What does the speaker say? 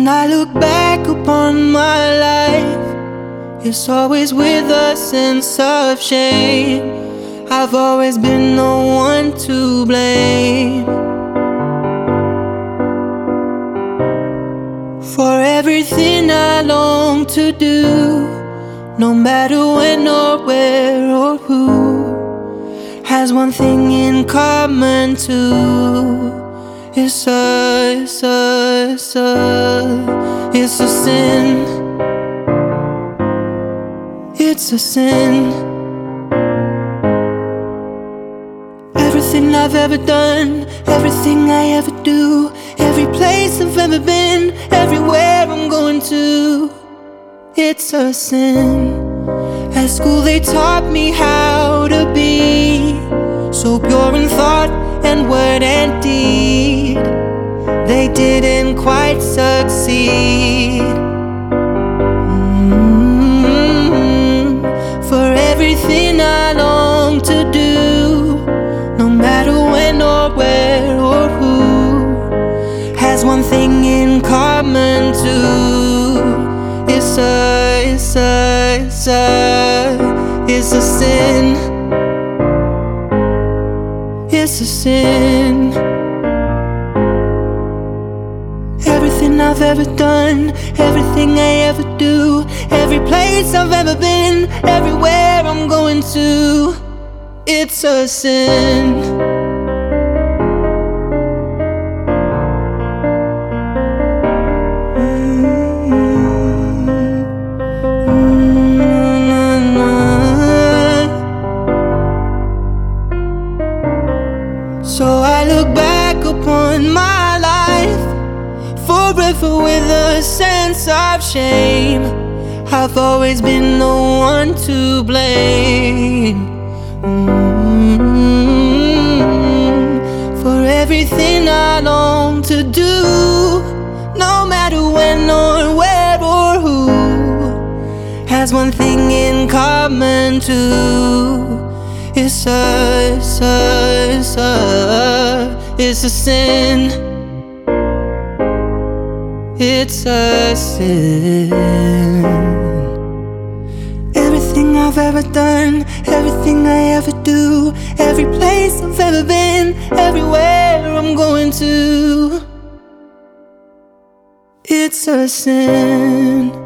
When I look back upon my life, it's always with a sense of shame. I've always been the one to blame for everything I long to do, no matter when or where or who, has one thing in common too. It's a sin. It's a sin. Everything I've ever done, everything I ever do, every place I've ever been, everywhere I'm going to, it's a sin. At school they taught me how to be so pure in thought and word and deed. They didn't quite succeed. For everything I long to do, no matter when or where or who, has one thing in common too. It's a sin. It's a sin. Everything I've ever done, everything I ever do, every place I've ever been, everywhere I'm going to, it's a sin. So I look back upon my life forever with a sense of shame. I've always been the one to blame for everything I long to do, no matter when or where or who, has one thing in common too. It's a sin. It's a sin. Everything I've ever done, everything I ever do, every place I've ever been, everywhere I'm going to, it's a sin.